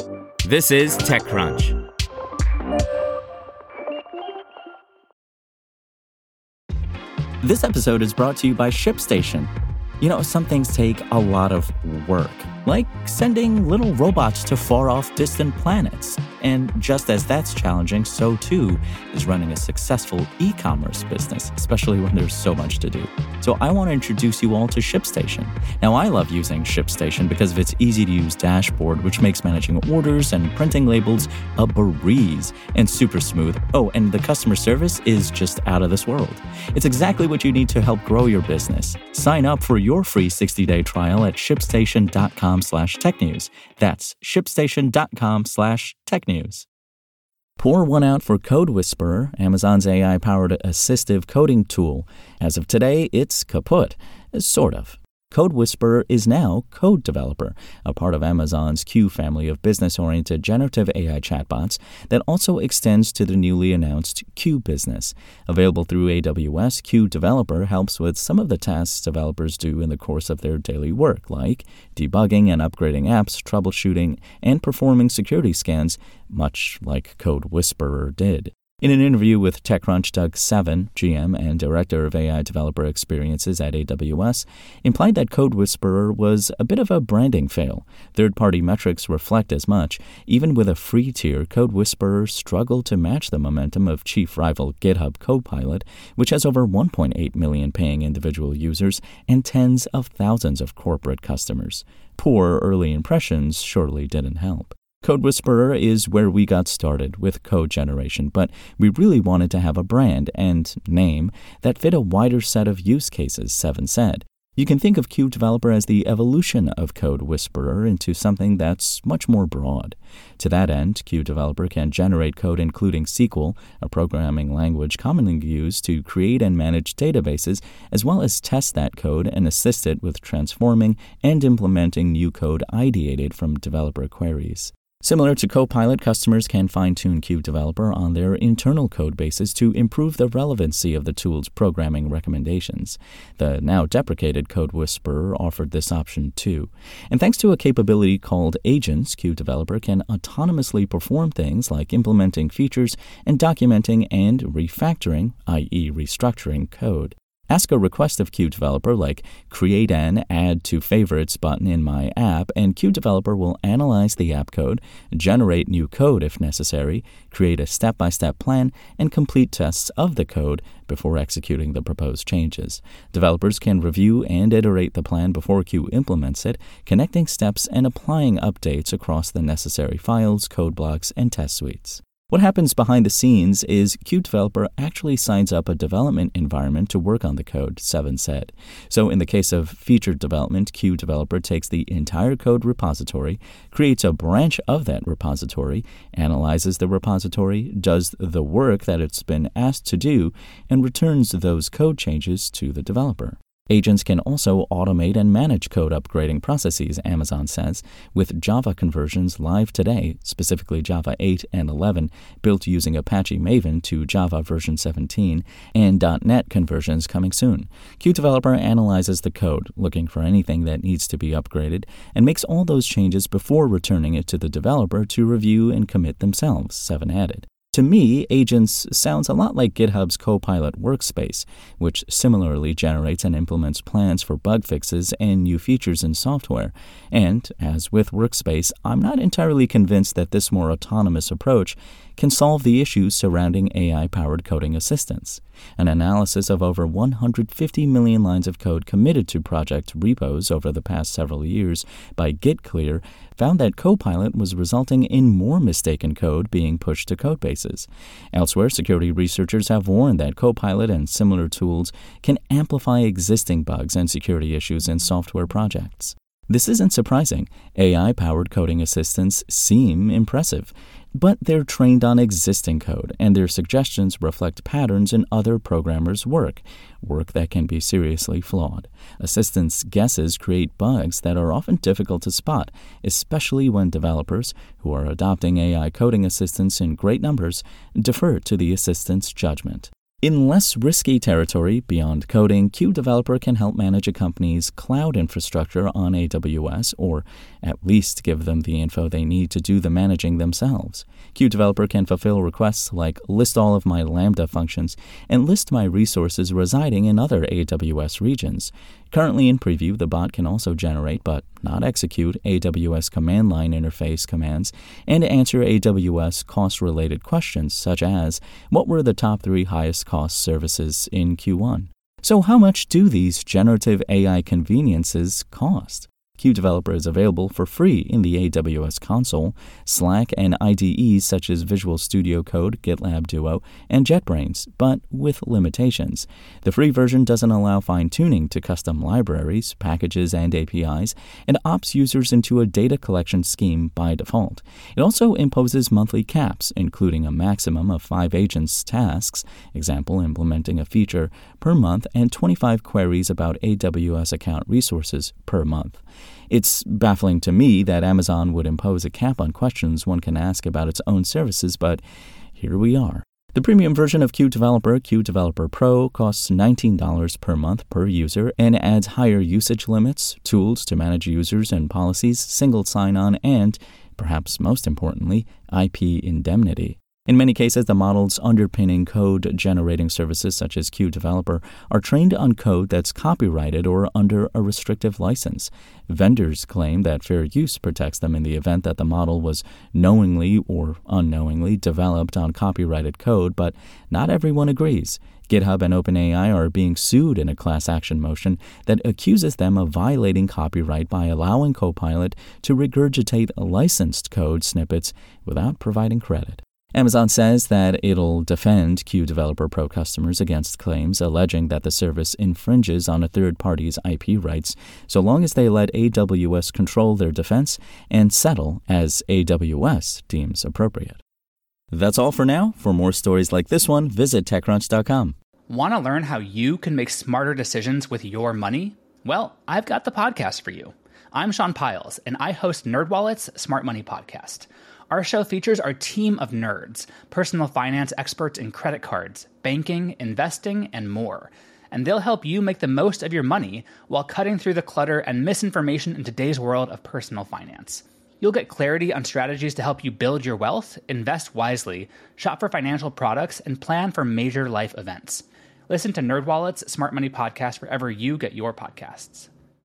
This is TechCrunch. This episode is brought to you by ShipStation. You know, some things take a lot of work, like sending little robots to far-off distant planets. And just as that's challenging, so too is running a successful e-commerce business, especially when there's so much to do. So I want to introduce you all to ShipStation. Now, I love using ShipStation because of its easy-to-use dashboard, which makes managing orders and printing labels a breeze and super smooth. Oh, and the customer service is just out of this world. It's exactly what you need to help grow your business. Sign up for your free 60-day trial at shipstation.com/technews. That's shipstation.com/technews. Pour one out for Code Whisperer, Amazon's AI-powered assistive coding tool. As of today, it's kaput, sort of. Code Whisperer is now Code Developer, a part of Amazon's Q family of business-oriented generative AI chatbots that also extends to the newly announced Q Business. Available through AWS, Q Developer helps with some of the tasks developers do in the course of their daily work, like debugging and upgrading apps, troubleshooting, and performing security scans, much like Code Whisperer did. In an interview with TechCrunch, Doug Seven, GM and Director of AI Developer Experiences at AWS, implied that Code Whisperer was a bit of a branding fail. Third-party metrics reflect as much. Even with a free tier, Code Whisperer struggled to match the momentum of chief rival GitHub Copilot, which has over 1.8 million paying individual users and tens of thousands of corporate customers. Poor early impressions surely didn't help. Code Whisperer is where we got started with code generation, but we really wanted to have a brand and name that fit a wider set of use cases, Seven said. You can think of Q Developer as the evolution of Code Whisperer into something that's much more broad. To that end, Q Developer can generate code including SQL, a programming language commonly used to create and manage databases, as well as test that code and assist it with transforming and implementing new code ideated from developer queries. Similar to Copilot, customers can fine-tune Q Developer on their internal code bases to improve the relevancy of the tool's programming recommendations. The now-deprecated Code Whisperer offered this option too. And thanks to a capability called Agents, Q Developer can autonomously perform things like implementing features and documenting and refactoring, i.e. restructuring, code. Ask a request of Q Developer like create an add to favorites button in my app, and Q Developer will analyze the app code, generate new code if necessary, create a step-by-step plan, and complete tests of the code before executing the proposed changes. Developers can review and iterate the plan before Q implements it, connecting steps and applying updates across the necessary files, code blocks, and test suites. What happens behind the scenes is Q Developer actually signs up a development environment to work on the code, Seven said. So in the case of feature development, Q Developer takes the entire code repository, creates a branch of that repository, analyzes the repository, does the work that it's been asked to do, and returns those code changes to the developer. Agents can also automate and manage code upgrading processes, Amazon says, with Java conversions live today, specifically Java 8 and 11, built using Apache Maven to Java version 17, and .NET conversions coming soon. Q Developer analyzes the code, looking for anything that needs to be upgraded, and makes all those changes before returning it to the developer to review and commit themselves, Seven added. To me, Agents sounds a lot like GitHub's Copilot Workspace, which similarly generates and implements plans for bug fixes and new features in software. And, as with Workspace, I'm not entirely convinced that this more autonomous approach can solve the issues surrounding AI-powered coding assistants. An analysis of over 150 million lines of code committed to project repos over the past several years by GitClear found that Copilot was resulting in more mistaken code being pushed to codebases. Elsewhere, security researchers have warned that Copilot and similar tools can amplify existing bugs and security issues in software projects. This isn't surprising. AI-powered coding assistants seem impressive, but they're trained on existing code, and their suggestions reflect patterns in other programmers' work that can be seriously flawed. Assistants' guesses create bugs that are often difficult to spot, especially when developers, who are adopting AI coding assistants in great numbers, defer to the assistant's judgment. In less risky territory beyond coding, Q Developer can help manage a company's cloud infrastructure on AWS or At least give them the info they need to do the managing themselves. QDeveloper can fulfill requests like list all of my Lambda functions and list my resources residing in other AWS regions. Currently in preview, the bot can also generate, but not execute, AWS command line interface commands and answer AWS cost-related questions such as, what were the top 3 highest cost services in Q1? So how much do these generative AI conveniences cost? QDeveloper is available for free in the AWS console, Slack, and IDEs such as Visual Studio Code, GitLab Duo, and JetBrains, but with limitations. The free version doesn't allow fine-tuning to custom libraries, packages, and APIs, and opts users into a data collection scheme by default. It also imposes monthly caps, including a maximum of 5 agents tasks, example implementing a feature, per month, and 25 queries about AWS account resources per month. It's baffling to me that Amazon would impose a cap on questions one can ask about its own services, but here we are. The premium version of QDeveloper, QDeveloper Pro, costs $19 per month per user and adds higher usage limits, tools to manage users and policies, single sign-on, and, perhaps most importantly, IP indemnity. In many cases, the models underpinning code-generating services such as QDeveloper are trained on code that's copyrighted or under a restrictive license. Vendors claim that fair use protects them in the event that the model was knowingly or unknowingly developed on copyrighted code, but not everyone agrees. GitHub and OpenAI are being sued in a class action motion that accuses them of violating copyright by allowing Copilot to regurgitate licensed code snippets without providing credit. Amazon says that it'll defend QDeveloper Pro customers against claims alleging that the service infringes on a third party's IP rights, so long as they let AWS control their defense and settle as AWS deems appropriate. That's all for now. For more stories like this one, visit TechCrunch.com. Want to learn how you can make smarter decisions with your money? Well, I've got the podcast for you. I'm Sean Piles, and I host NerdWallet's Smart Money Podcast. Our show features our team of nerds, personal finance experts in credit cards, banking, investing, and more. And they'll help you make the most of your money while cutting through the clutter and misinformation in today's world of personal finance. You'll get clarity on strategies to help you build your wealth, invest wisely, shop for financial products, and plan for major life events. Listen to NerdWallet's Smart Money Podcast wherever you get your podcasts.